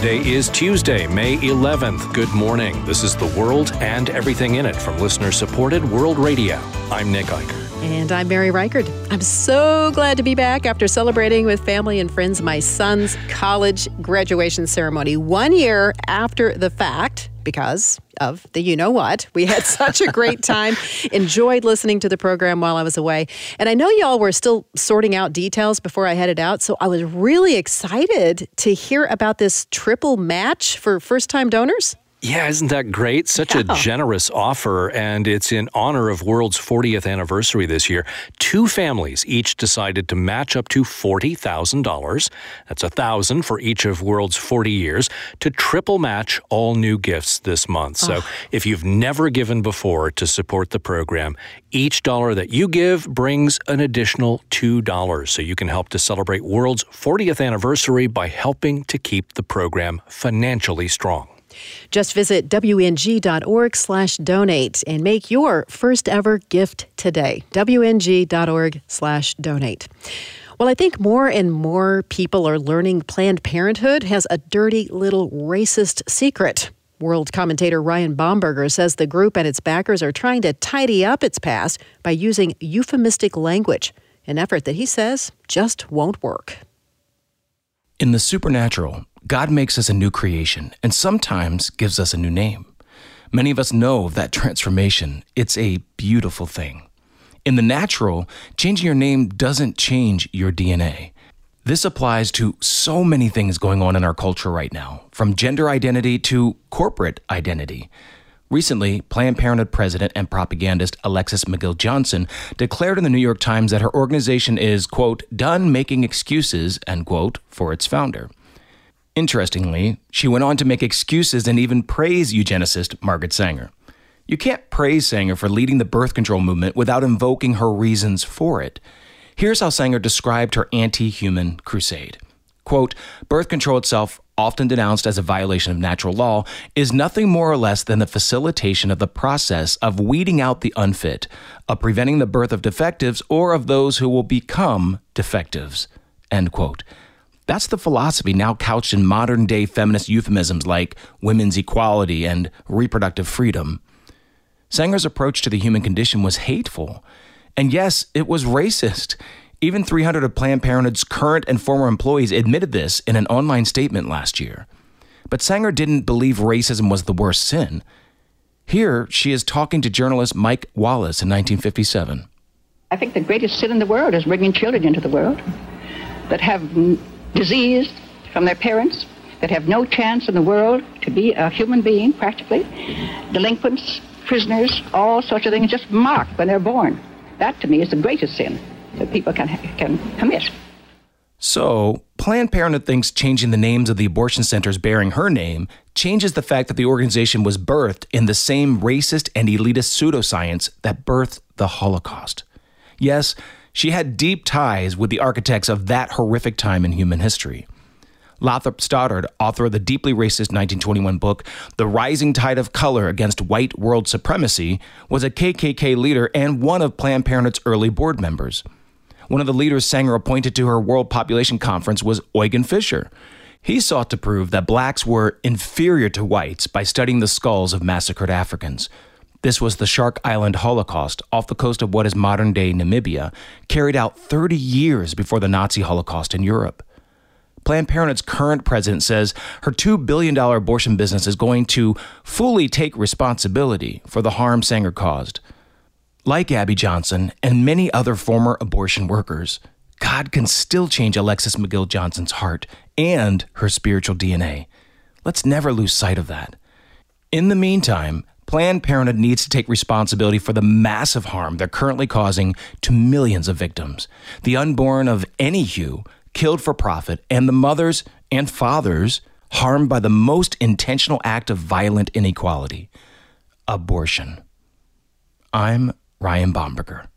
Today is Tuesday, May 11th. Good morning. This is The World and Everything in It from listener-supported World Radio. I'm Nick Eicher. And I'm Mary Reichert. I'm so glad to be back after celebrating with family and friends my son's college graduation ceremony 1 year after the fact because of the you-know-what. We had such a great time, enjoyed listening to the program while I was away. And I know y'all were still sorting out details before I headed out, so I was really excited to hear about this triple match for first-time donors. Yeah, isn't that great? Such a generous offer, and it's in honor of World's 40th anniversary this year. Two families each decided to match up to $40,000. That's $1,000 for each of World's 40 years to triple match all new gifts this month. So if you've never given before to support the program, each dollar that you give brings an additional $2. So you can help to celebrate World's 40th anniversary by helping to keep the program financially strong. Just visit wng.org/donate and make your first ever gift today. wng.org/donate. Well, I think more and more people are learning Planned Parenthood has a dirty little racist secret. World commentator Ryan Bomberger says the group and its backers are trying to tidy up its past by using euphemistic language, an effort that he says just won't work. In the supernatural, God makes us a new creation and sometimes gives us a new name. Many of us know of that transformation. It's a beautiful thing. In the natural, changing your name doesn't change your DNA. This applies to so many things going on in our culture right now, from gender identity to corporate identity. Recently, Planned Parenthood president and propagandist Alexis McGill Johnson declared in the New York Times that her organization is, quote, done making excuses, end quote, for its founder. Interestingly, she went on to make excuses and even praise eugenicist Margaret Sanger. You can't praise Sanger for leading the birth control movement without invoking her reasons for it. Here's how Sanger described her anti-human crusade. Quote, birth control itself, often denounced as a violation of natural law, is nothing more or less than the facilitation of the process of weeding out the unfit, of preventing the birth of defectives or of those who will become defectives, end quote. That's the philosophy now couched in modern-day feminist euphemisms like women's equality and reproductive freedom. Sanger's approach to the human condition was hateful. And yes, it was racist. Even 300 of Planned Parenthood's current and former employees admitted this in an online statement last year. But Sanger didn't believe racism was the worst sin. Here, she is talking to journalist Mike Wallace in 1957. I think the greatest sin in the world is bringing children into the world that have disease from their parents, that have no chance in the world to be a human being, practically. Delinquents, prisoners, all sorts of things just marked when they're born. That, to me, is the greatest sin that people can commit. So, Planned Parenthood thinks changing the names of the abortion centers bearing her name changes the fact that the organization was birthed in the same racist and elitist pseudoscience that birthed the Holocaust. Yes, she had deep ties with the architects of that horrific time in human history. Lothrop Stoddard, author of the deeply racist 1921 book, The Rising Tide of Color Against White World Supremacy, was a KKK leader and one of Planned Parenthood's early board members. One of the leaders Sanger appointed to her World Population Conference was Eugen Fischer. He sought to prove that blacks were inferior to whites by studying the skulls of massacred Africans. This was the Shark Island Holocaust off the coast of what is modern-day Namibia, carried out 30 years before the Nazi Holocaust in Europe. Planned Parenthood's current president says her $2 billion abortion business is going to fully take responsibility for the harm Sanger caused. Like Abby Johnson and many other former abortion workers, God can still change Alexis McGill Johnson's heart and her spiritual DNA. Let's never lose sight of that. In the meantime, Planned Parenthood needs to take responsibility for the massive harm they're currently causing to millions of victims, the unborn of any hue, killed for profit, and the mothers and fathers harmed by the most intentional act of violent inequality, abortion. I'm Ryan Bomberger.